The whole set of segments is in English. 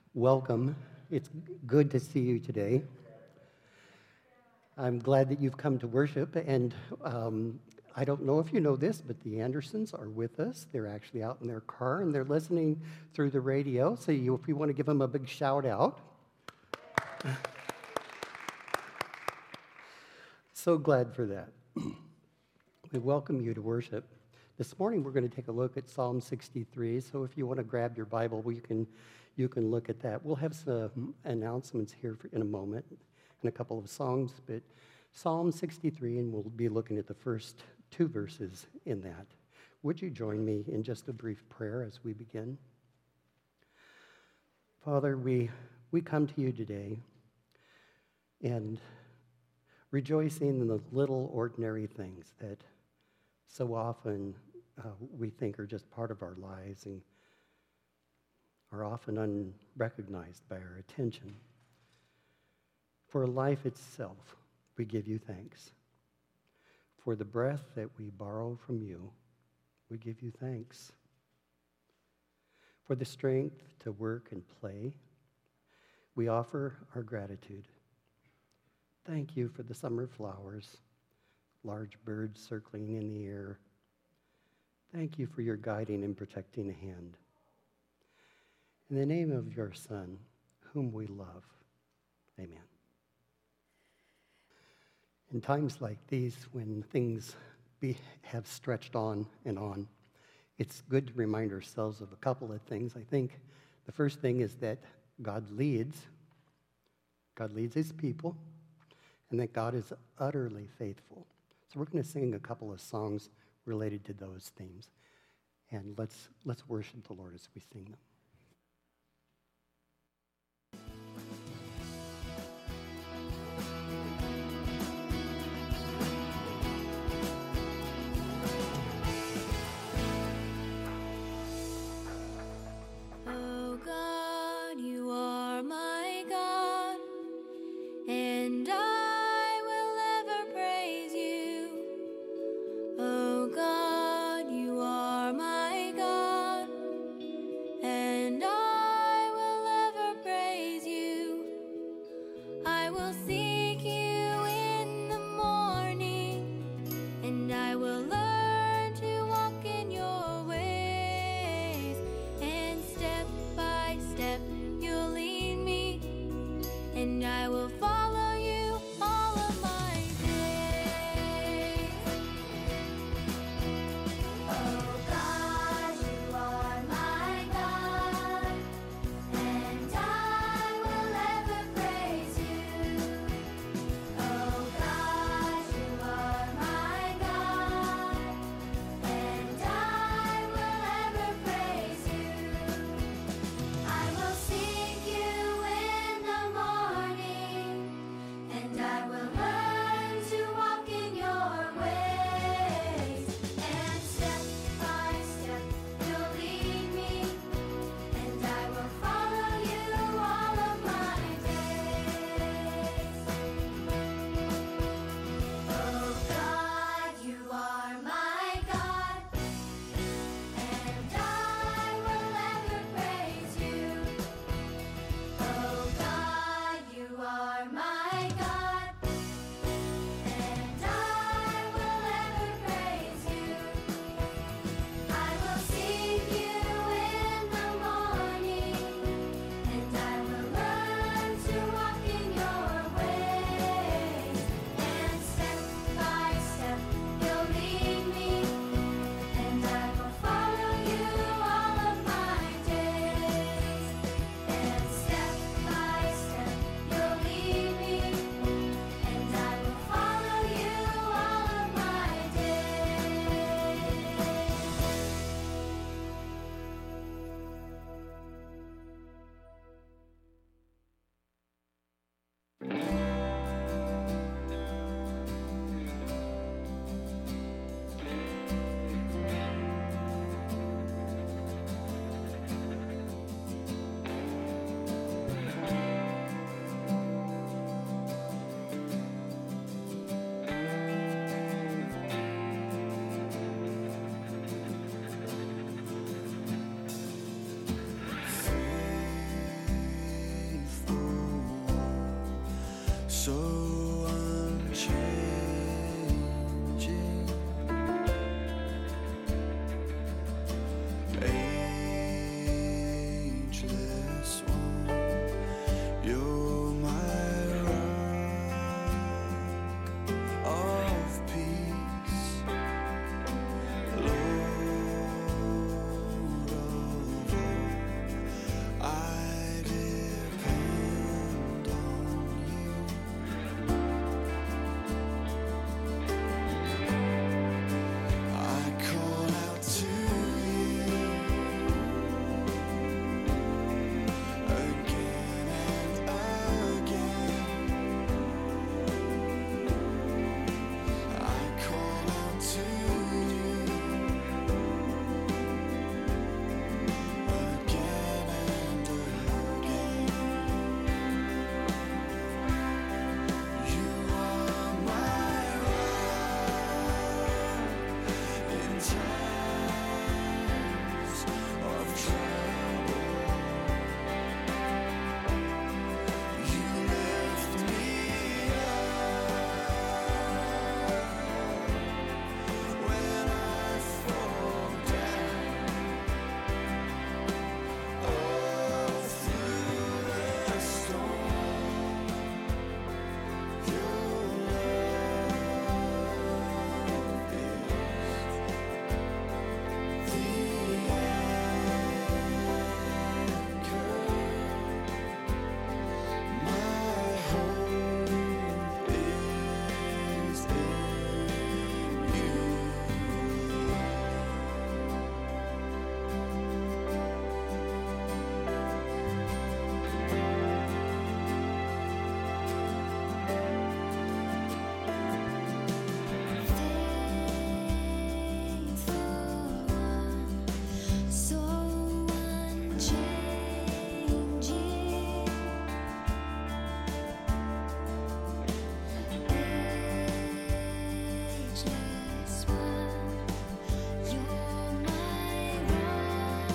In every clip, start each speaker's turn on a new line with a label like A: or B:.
A: Welcome. It's good to see you today. I'm glad that you've come to worship, and I don't know if you know this, but the Andersons are with us. They're actually out in their car, and they're listening through the radio, so if you want to give them a big shout out. So glad for that. We welcome you to worship. This morning we're going to take a look at Psalm 63, so if you want to grab your Bible, you can look at that. We'll have some announcements here in a moment and a couple of songs, but Psalm 63, and we'll be looking at the first two verses in that. Would you join me in just a brief prayer as we begin? Father, we come to you today and rejoicing in the little ordinary things that so often we think are just part of our lives and are often unrecognized by our attention. For life itself, we give you thanks. For the breath that we borrow from you, we give you thanks. For the strength to work and play, we offer our gratitude. Thank you for the summer flowers, large birds circling in the air. Thank you for your guiding and protecting hand. In the name of your Son, whom we love, amen. In times like these, when things have stretched on and on, it's good to remind ourselves of a couple of things. I think the first thing is that God leads his people, and that God is utterly faithful. So we're going to sing a couple of songs related to those themes. And let's worship the Lord as we sing them.
B: Oh God, you are my God, so unchanging, ageless one, you're my rock of peace, Lord of all, I depend on you. I call out to you again and again. I call out to you again and again. You are my rock in times of trouble. You lift me up when I fall down. All through the storm, your love is the anchor. My hope is in you. So unchanging, ageless one, you're my rock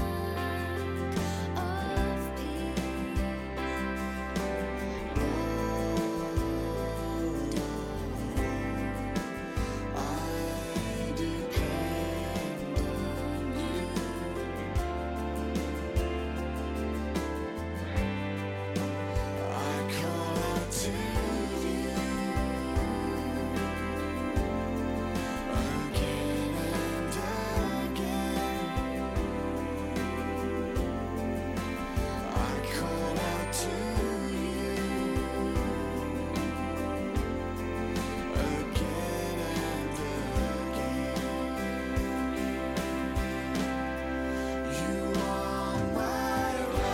B: of peace, Lord of all, I depend on you. I call out to you again and again. I call out to you again and again. You are my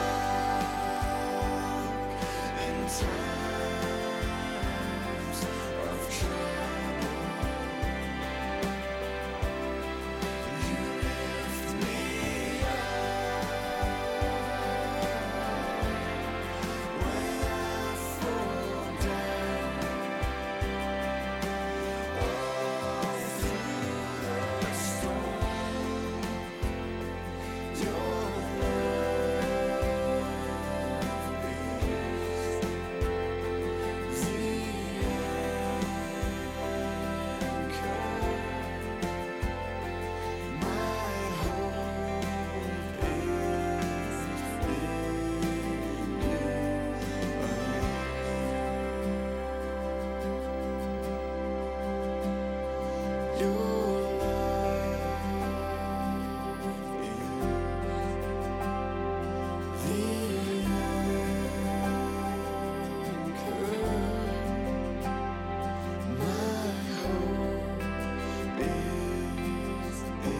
B: rock in times of trouble. You lift me up when I fall down. All through the storm, your love is the anchor. My hope is in you. Your love is the anchor. My hope is in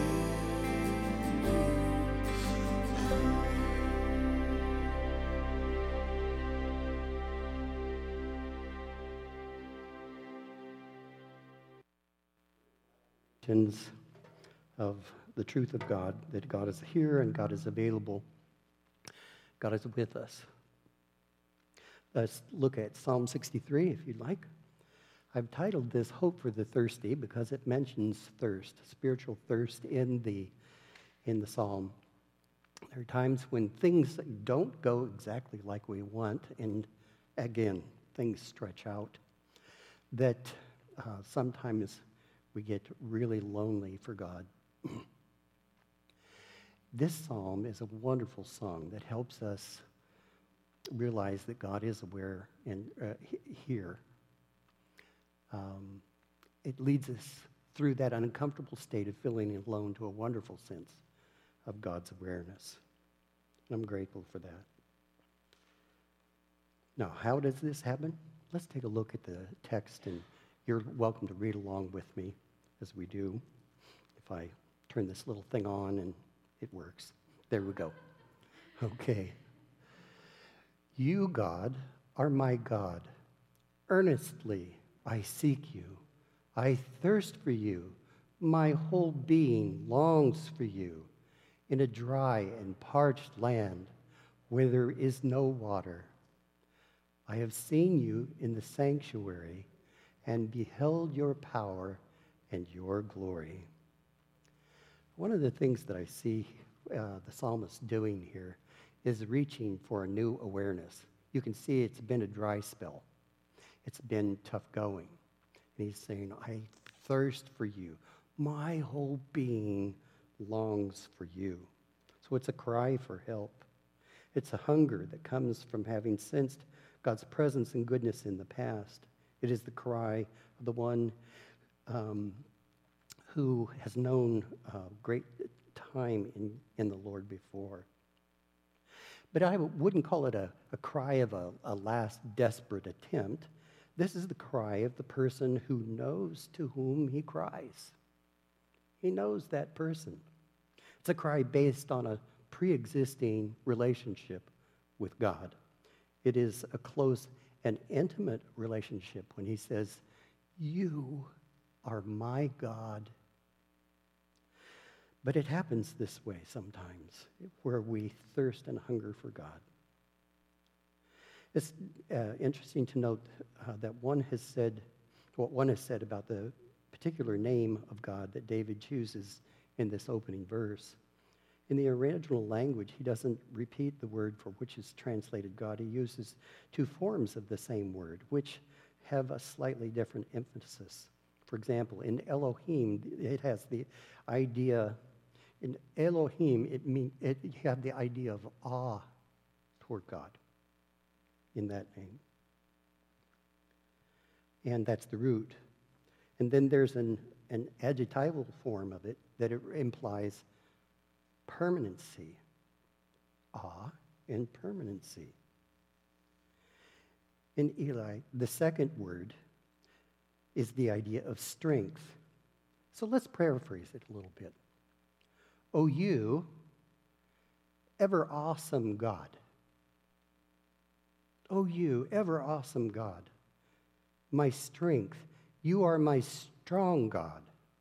A: of the truth of God, that God is here and God is available. God is with us. Let's look at Psalm 63, if you'd like. I've titled this Hope for the Thirsty because it mentions thirst, spiritual thirst in the psalm. There are times when things don't go exactly like we want, and again, things stretch out, that sometimes we get really lonely for God. This psalm is a wonderful song that helps us realize that God is aware and here. It leads us through that uncomfortable state of feeling alone to a wonderful sense of God's awareness. And I'm grateful for that. Now, how does this happen? Let's take a look at the text, and you're welcome to read along with me as we do. If I turn this little thing on and it works. There we go. Okay. You, God, are my God. Earnestly I seek you. I thirst for you. My whole being longs for you in a dry and parched land where there is no water. I have seen you in the sanctuary and beheld your power and your glory. One of the things that I see the psalmist doing here is reaching for a new awareness. You can see it's been a dry spell. It's been tough going. And he's saying, I thirst for you. My whole being longs for you. So it's a cry for help. It's a hunger that comes from having sensed God's presence and goodness in the past. It is the cry of the one who has known great time in the Lord before. But I wouldn't call it a cry of a last desperate attempt. This is the cry of the person who knows to whom he cries. He knows that person. It's a cry based on a pre-existing relationship with God. It is a close and intimate relationship when he says, you are my God. But it happens this way sometimes, where we thirst and hunger for God. It's interesting to note that what one has said about the particular name of God that David chooses in this opening verse. In the original language, he doesn't repeat the word for which is translated God. He uses two forms of the same word, which have a slightly different emphasis. For example, in Elohim, it has the idea. In Elohim, it have the idea of awe toward God in that name. And that's the root. And then there's an adjectival form of it that it implies permanency. Awe and permanency. In Eli, the second word is the idea of strength. So let's paraphrase it a little bit. O you, ever awesome God. O you, ever awesome God. My strength, you are my strong God.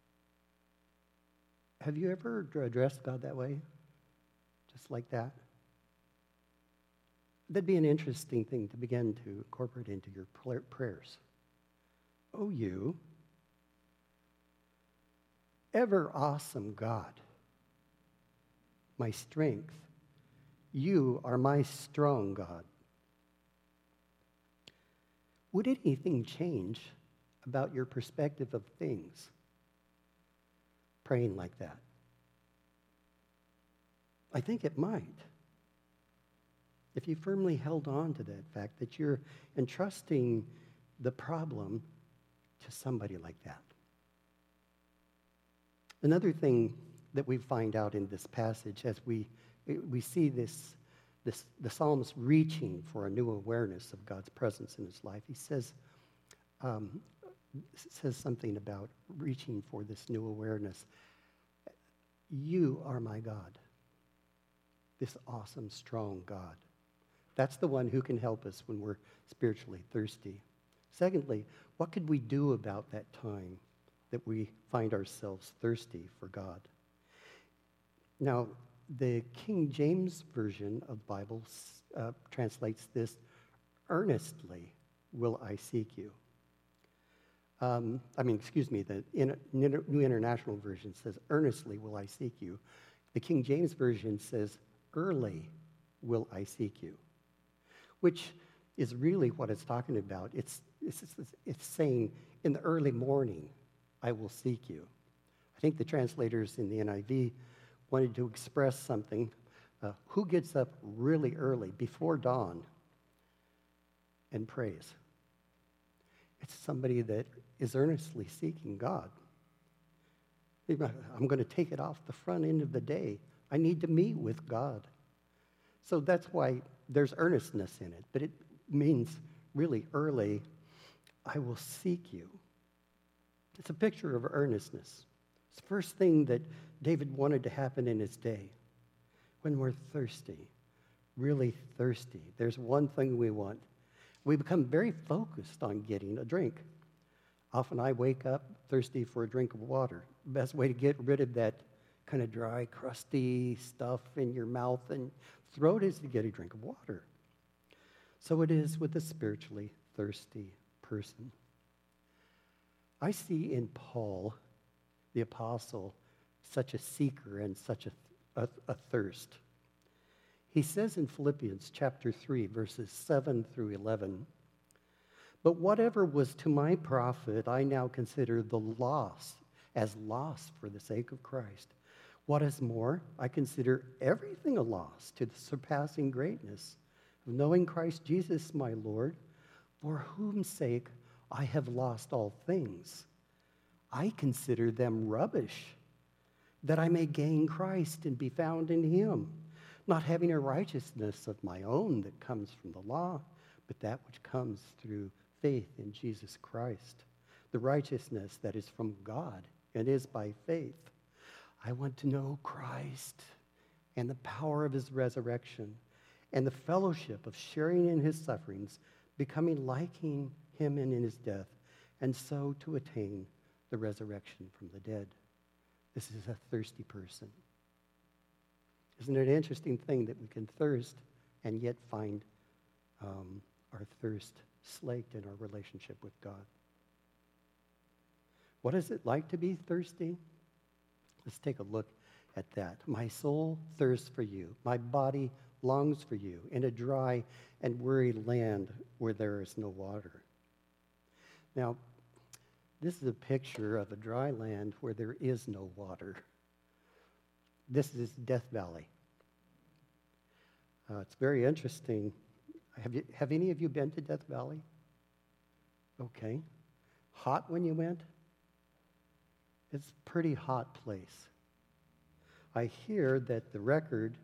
A: Have you ever addressed God that way? Just like that? That'd be an interesting thing to begin to incorporate into your prayers. O you, ever awesome God. My strength, you are my strong God. Would anything change about your perspective of things praying like that? I think it might. If you firmly held on to that fact that you're entrusting the problem to somebody like that. Another thing that we find out in this passage as we see the psalmist reaching for a new awareness of God's presence in his life. He says something about reaching for this new awareness. You are my God, this awesome, strong God. That's the one who can help us when we're spiritually thirsty. Secondly, what could we do about that time that we find ourselves thirsty for God? Now, the King James Version of the Bible translates this, earnestly will I seek you. The New International Version says, earnestly will I seek you. The King James Version says, early will I seek you. Which is really what it's talking about. It's saying, in the early morning, I will seek you. I think the translators in the NIV wanted to express something. Who gets up really early, before dawn, and prays? It's somebody that is earnestly seeking God. I'm going to take it off the front end of the day. I need to meet with God. So that's why there's earnestness in it. But it means really early, I will seek you. It's a picture of earnestness. It's the first thing that David wanted to happen in his day. When we're thirsty, really thirsty, there's one thing we want. We become very focused on getting a drink. Often I wake up thirsty for a drink of water. Best way to get rid of that kind of dry, crusty stuff in your mouth and throat is to get a drink of water. So it is with a spiritually thirsty person. I see in Paul, the apostle, such a seeker and such a thirst. He says in Philippians chapter 3, verses 7 through 11, "But whatever was to my profit, I now consider the loss as loss for the sake of Christ. What is more, I consider everything a loss to the surpassing greatness of knowing Christ Jesus my Lord, for whose sake I have lost all things. I consider them rubbish, that I may gain Christ and be found in him, not having a righteousness of my own that comes from the law, but that which comes through faith in Jesus Christ, the righteousness that is from God and is by faith. I want to know Christ and the power of his resurrection and the fellowship of sharing in his sufferings, becoming like him in his death, and so to attain the resurrection from the dead." This is a thirsty person. Isn't it an interesting thing that we can thirst and yet find our thirst slaked in our relationship with God? What is it like to be thirsty? Let's take a look at that. My soul thirsts for you. My body longs for you in a dry and weary land where there is no water. Now, this is a picture of a dry land where there is no water. This is Death Valley. It's very interesting. Have any of you been to Death Valley? Okay. Hot when you went? It's a pretty hot place. I hear that the record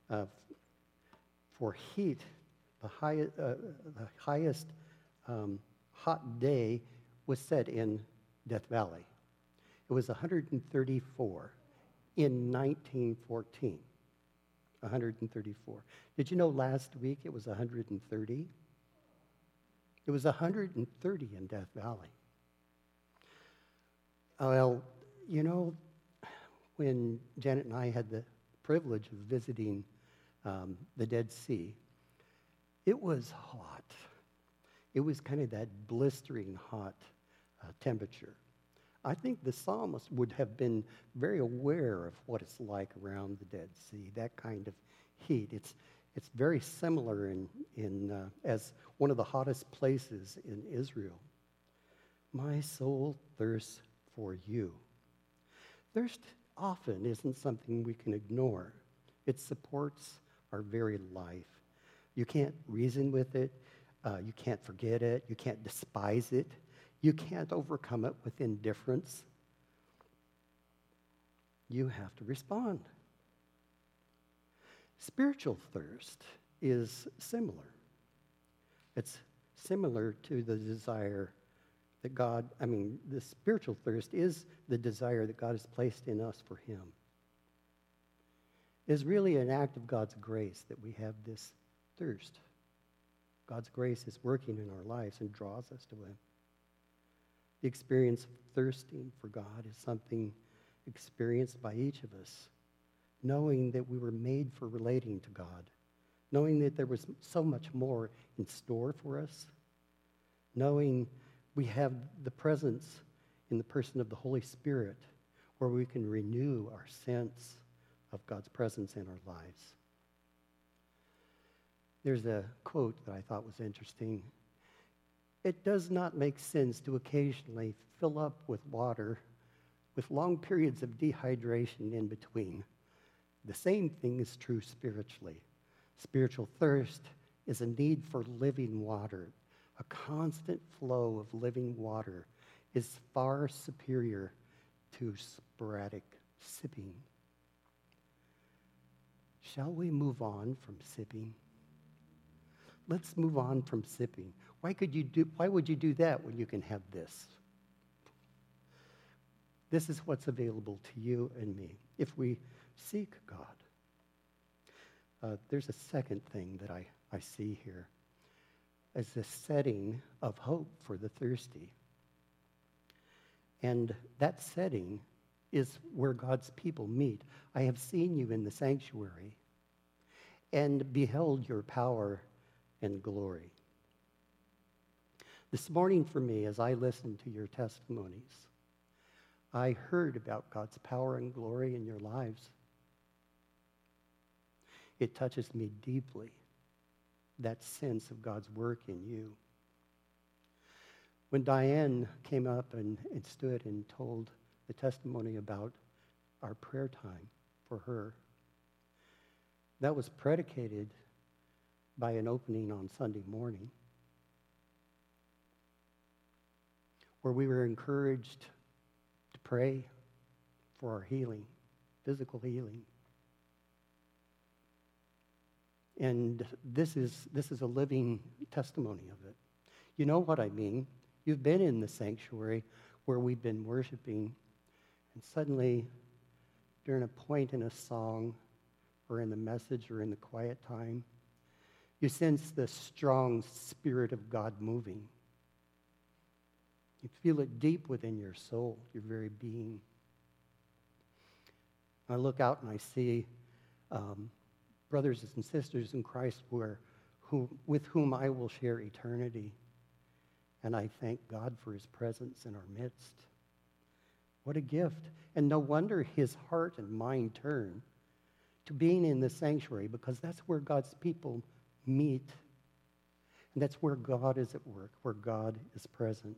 A: for heat, the highest hot day was set in Death Valley. It was 134 in 1914. 134. Did you know last week it was 130? It was 130 in Death Valley. Well, you know, when Janet and I had the privilege of visiting the Dead Sea, it was hot. It was kind of that blistering hot temperature. I think the psalmist would have been very aware of what it's like around the Dead Sea, that kind of heat. It's very similar in as one of the hottest places in Israel. My soul thirsts for you. Thirst often isn't something we can ignore. It supports our very life. You can't reason with it. You can't forget it. You can't despise it. You can't overcome it with indifference. You have to respond. Spiritual thirst is similar. It's similar to the desire that the spiritual thirst is the desire that God has placed in us for him. It is really an act of God's grace that we have this thirst. God's grace is working in our lives and draws us to him. The experience of thirsting for God is something experienced by each of us, knowing that we were made for relating to God, knowing that there was so much more in store for us, knowing we have the presence in the person of the Holy Spirit where we can renew our sense of God's presence in our lives. There's a quote that I thought was interesting. It does not make sense to occasionally fill up with water with long periods of dehydration in between. The same thing is true spiritually. Spiritual thirst is a need for living water. A constant flow of living water is far superior to sporadic sipping. Shall we move on from sipping? Let's move on from sipping. Why would you do that when you can have this? This is what's available to you and me if we seek God. There's a second thing that I see here as the setting of hope for the thirsty. And that setting is where God's people meet. I have seen you in the sanctuary and beheld your power and glory. This morning for me, as I listened to your testimonies, I heard about God's power and glory in your lives. It touches me deeply, that sense of God's work in you. When Diane came up and stood and told the testimony about our prayer time for her, that was predicated by an opening on Sunday morning where we were encouraged to pray for our healing, physical healing. And this is a living testimony of it. You know what I mean. You've been in the sanctuary where we've been worshiping, and suddenly, during a point in a song, or in the message, or in the quiet time, you sense the strong Spirit of God moving. You feel it deep within your soul, your very being. I look out and I see brothers and sisters in Christ with whom I will share eternity. And I thank God for his presence in our midst. What a gift. And no wonder his heart and mind turn to being in the sanctuary, because that's where God's people meet. And that's where God is at work, where God is present.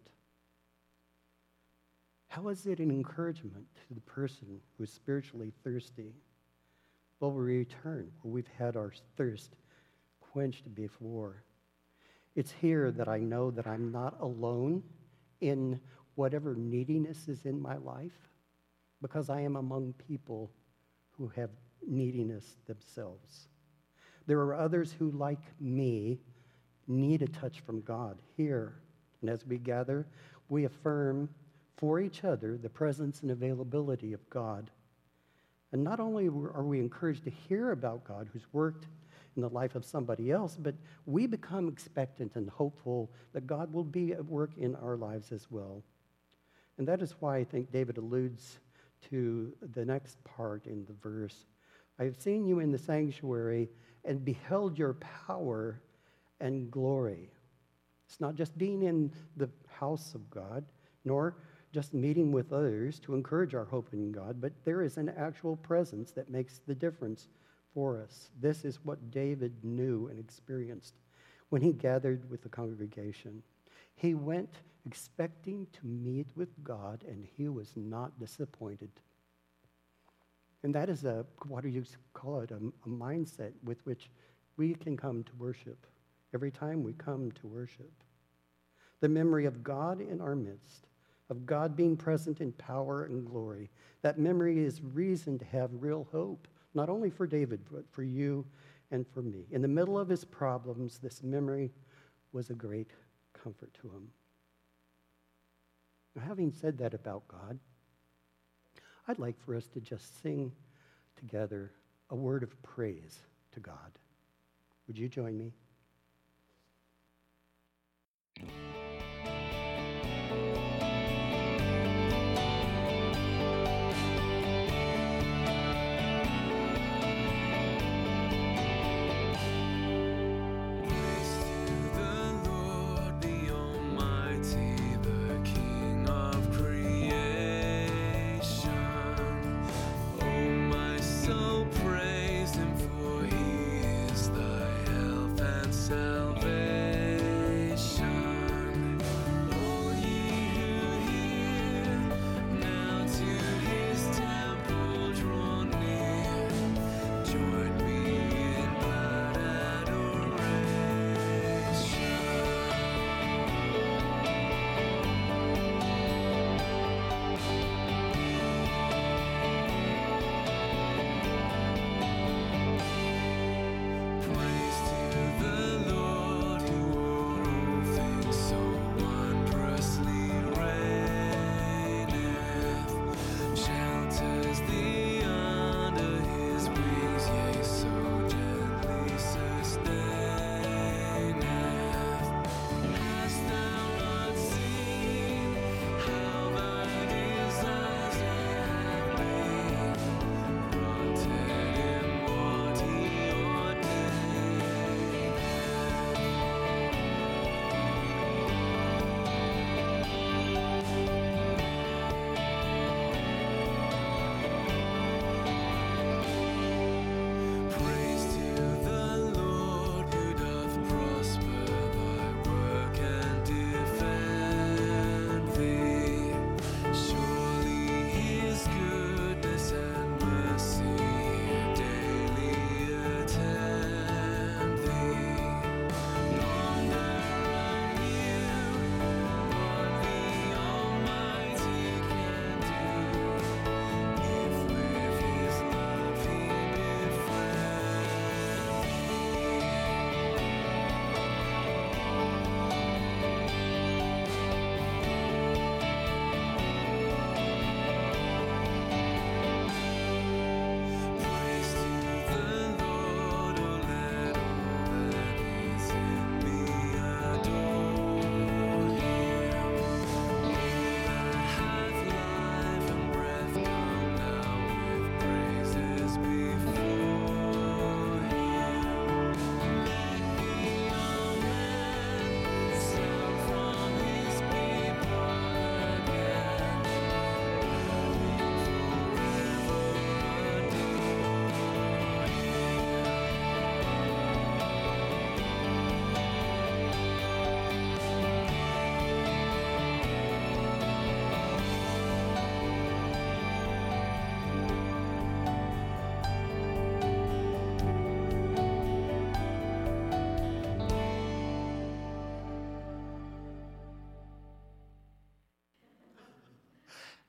A: How is it an encouragement to the person who is spiritually thirsty? Well, we return where we've had our thirst quenched before. It's here that I know that I'm not alone in whatever neediness is in my life, because I am among people who have neediness themselves. There are others who, like me, need a touch from God here. And as we gather, we affirm for each other the presence and availability of God. And not only are we encouraged to hear about God who's worked in the life of somebody else, but we become expectant and hopeful that God will be at work in our lives as well. And that is why I think David alludes to the next part in the verse. I have seen you in the sanctuary and beheld your power and glory. It's not just being in the house of God, nor just meeting with others to encourage our hope in God, but there is an actual presence that makes the difference for us. This is what David knew and experienced when he gathered with the congregation. He went expecting to meet with God, and he was not disappointed. And that is what do you call it, a mindset with which we can come to worship every time we come to worship. The memory of God in our midst, of God being present in power and glory. That memory is reason to have real hope, not only for David, but for you and for me. In the middle of his problems, this memory was a great comfort to him. Now, having said that about God, I'd like for us to just sing together a word of praise to God. Would you join me?
B: Praise him, for he is thy health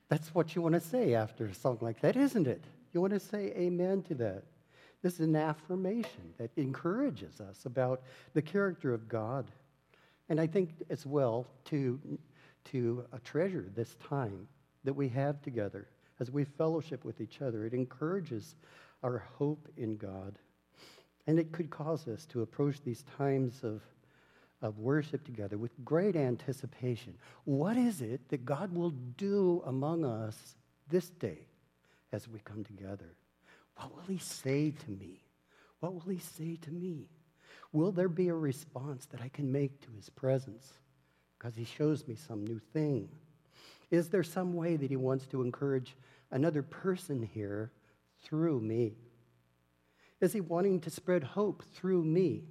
A: That's what you want to say after a song like that, isn't it? You want to say amen to that. This is an affirmation that encourages us about the character of God. And I think as well to treasure this time that we have together as we fellowship with each other. It encourages our hope in God. And it could cause us to approach these times of worship together with great anticipation. What is it that God will do among us this day as we come together? What will he say to me? What will he say to me? Will there be a response that I can make to his presence because he shows me some new thing? Is there some way that he wants to encourage another person here through me? Is he wanting to spread hope through me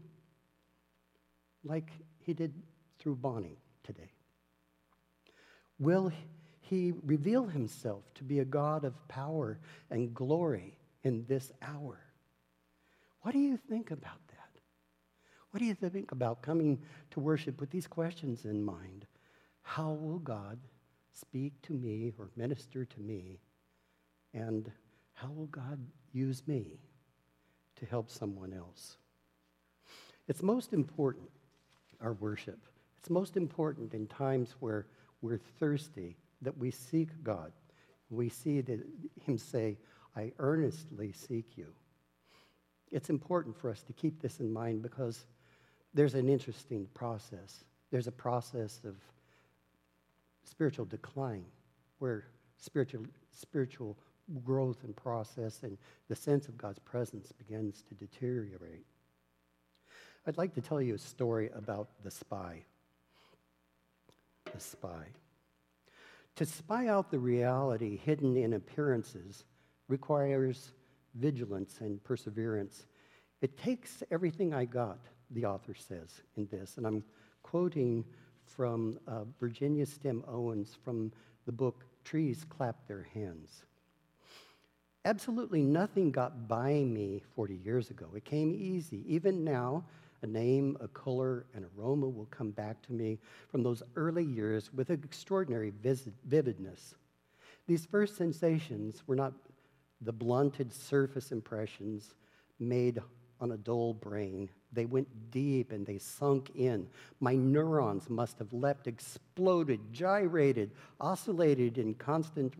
A: like he did through Bonnie today? Will he reveal himself to be a God of power and glory in this hour? What do you think about that? What do you think about coming to worship with these questions in mind? How will God speak to me or minister to me? And how will God use me to help someone else? It's most important, our worship. It's most important in times where we're thirsty, that we seek God. We see him say, I earnestly seek you. It's important for us to keep this in mind because there's an interesting process. There's a process of spiritual decline where spiritual growth and process and the sense of God's presence begins to deteriorate. I'd like to tell you a story about the spy. The spy. To spy out the reality hidden in appearances requires vigilance and perseverance. It takes everything I got, the author says in this, and I'm quoting from Virginia Stem Owens from the book Trees Clap Their Hands. Absolutely nothing got by me 40 years ago. It came easy. Even now, a name, a color, an aroma will come back to me from those early years with extraordinary vividness. These first sensations were not the blunted surface impressions made on a dull brain. They went deep and they sunk in. My neurons must have leapt, exploded, gyrated, oscillated in constant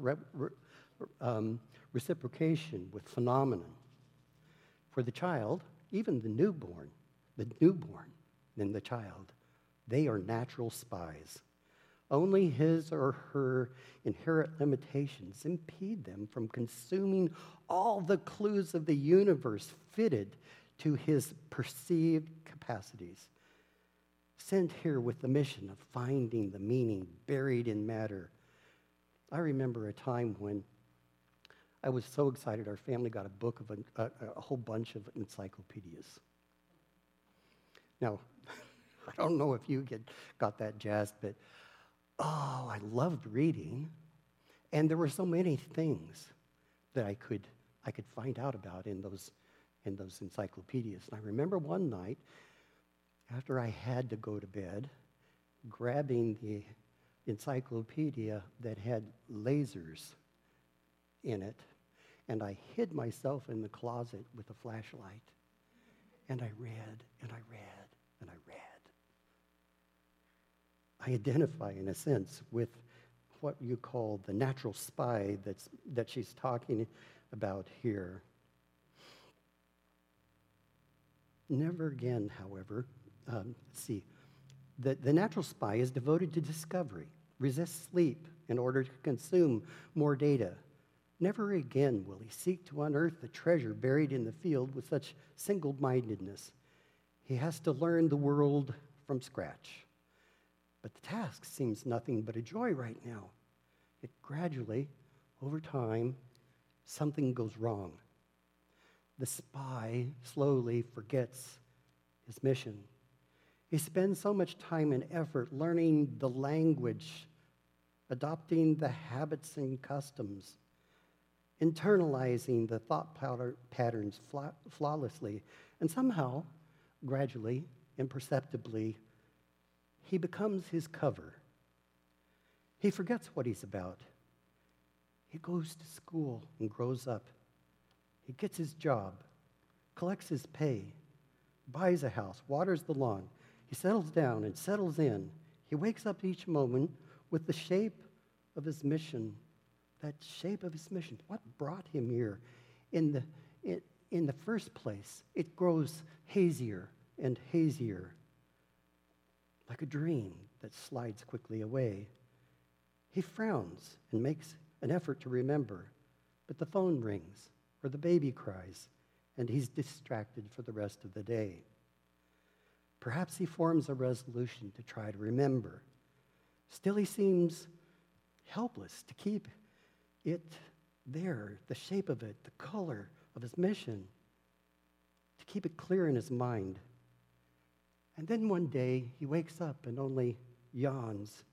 A: reciprocation with phenomenon. For the child, even the newborn and the child, they are natural spies. Only his or her inherent limitations impede them from consuming all the clues of the universe fitted to his perceived capacities. Sent here with the mission of finding the meaning buried in matter. I remember a time when I was so excited our family got a book of a whole bunch of encyclopedias. Now, I don't know if you got that jazzed, but I loved reading, and there were so many things that I could find out about in those encyclopedias. And I remember one night, after I had to go to bed, grabbing the encyclopedia that had lasers in it, and I hid myself in the closet with a flashlight, and I read, and I read, and I read. I identify, in a sense, with what you call the natural spy that she's talking about here. Never again, however, the natural spy is devoted to discovery, resists sleep in order to consume more data. Never again will he seek to unearth the treasure buried in the field with such single-mindedness. He has to learn the world from scratch. But the task seems nothing but a joy right now. Yet gradually, over time, something goes wrong. The spy slowly forgets his mission. He spends so much time and effort learning the language, adopting the habits and customs, internalizing the thought patterns flawlessly, and somehow, gradually, imperceptibly, he becomes his cover. He forgets what he's about. He goes to school and grows up. He gets his job, collects his pay, buys a house, waters the lawn. He settles down and settles in. He wakes up each moment with the shape of his mission, that shape of his mission. What brought him here? In the first place, it grows hazier and hazier, like a dream that slides quickly away. He frowns and makes an effort to remember, but the phone rings or the baby cries, and he's distracted for the rest of the day. Perhaps he forms a resolution to try to remember. Still, he seems helpless to keep it there, the shape of it, the color of his mission, to keep it clear in his mind. And then one day, he wakes up and only yawns.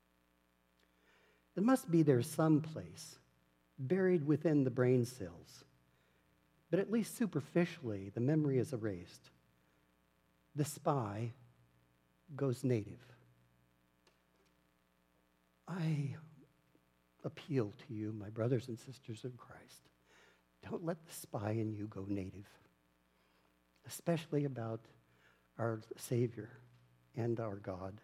A: It must be there someplace, buried within the brain cells. But at least superficially, the memory is erased. The spy goes native. I appeal to you, my brothers and sisters in Christ. Don't let the spy in you go native, especially about our Savior and our God.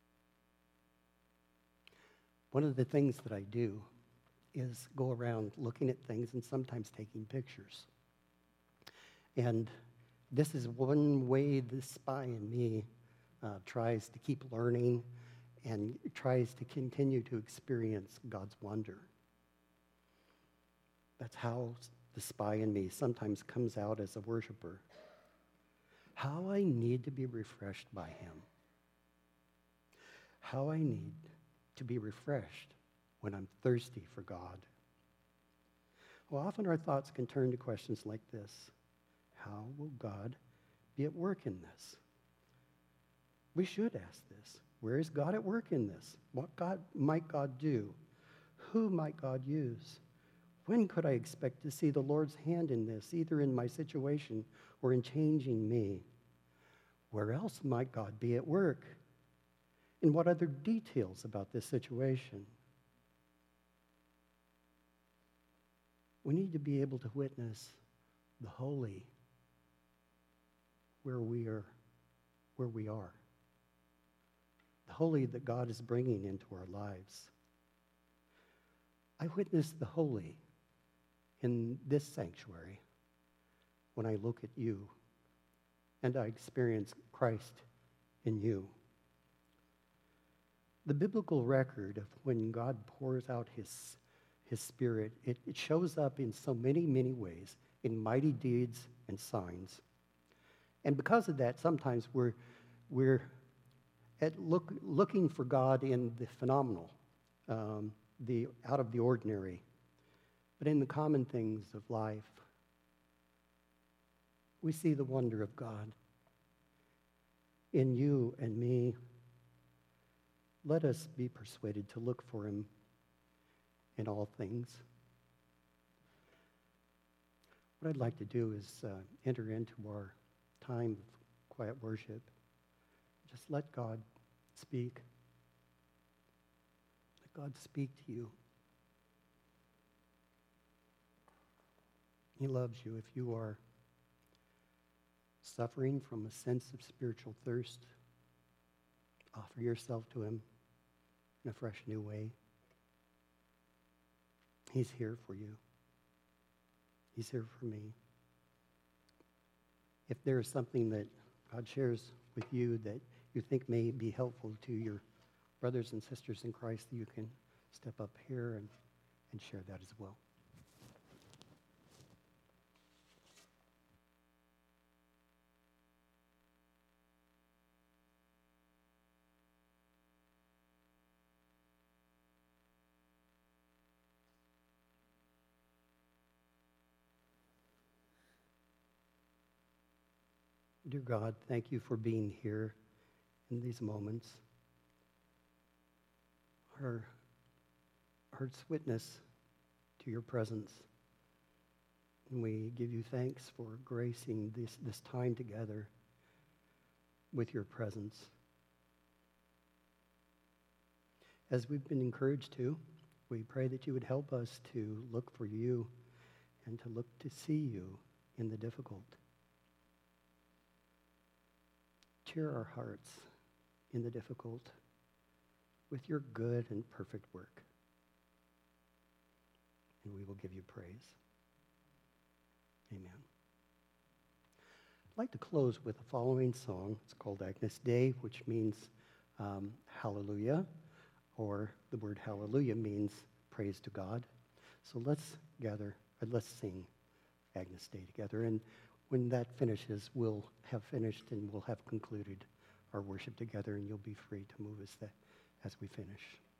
A: One of the things that I do is go around looking at things and sometimes taking pictures. And this is one way the spy in me tries to keep learning and tries to continue to experience God's wonder. That's how the spy in me sometimes comes out as a worshiper. How I need to be refreshed by him. How I need to be refreshed when I'm thirsty for God. Well, often our thoughts can turn to questions like this. How will God be at work in this? We should ask this. Where is God at work in this? What might God do? Who might God use? When could I expect to see the Lord's hand in this, either in my situation or in changing me? Where else might God be at work? And what other details about this situation? We need to be able to witness the holy where we are. The holy that God is bringing into our lives. I witness the holy in this sanctuary when I look at you and I experience Christ in you. The biblical record of when God pours out his Spirit, it shows up in so many, many ways, in mighty deeds and signs. And because of that, sometimes we're looking for God in the phenomenal, the out of the ordinary. But in the common things of life, we see the wonder of God. In you and me, let us be persuaded to look for him in all things. What I'd like to do is enter into our time of quiet worship. Just let God speak. Let God speak to you. He loves you. If you are suffering from a sense of spiritual thirst, offer yourself to him in a fresh new way. He's here for you. He's here for me. If there is something that God shares with you that you think may be helpful to your brothers and sisters in Christ, you can step up here and share that as well. Dear God, thank you for being here in these moments. Our hearts witness to your presence. And we give you thanks for gracing this time together with your presence. As we've been encouraged to, We pray that you would help us to look for you and to look to see you in the difficult. Cheer our hearts in the difficult with your good and perfect work. And we will give you praise. Amen. I'd like to close with the following song. It's called Agnus Dei, which means hallelujah, or the word hallelujah means praise to God. So let's gather, let's sing Agnus Dei together. And when that finishes, we'll have finished and we'll have concluded our worship together, and you'll be free to move as we finish.